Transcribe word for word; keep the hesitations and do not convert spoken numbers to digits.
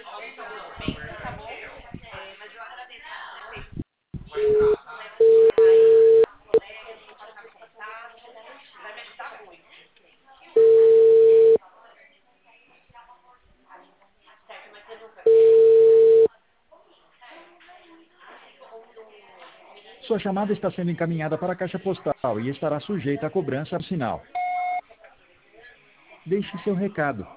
Sua chamada está sendo encaminhada para a caixa postal e estará sujeita à cobrança ao sinal. Deixe seu recado.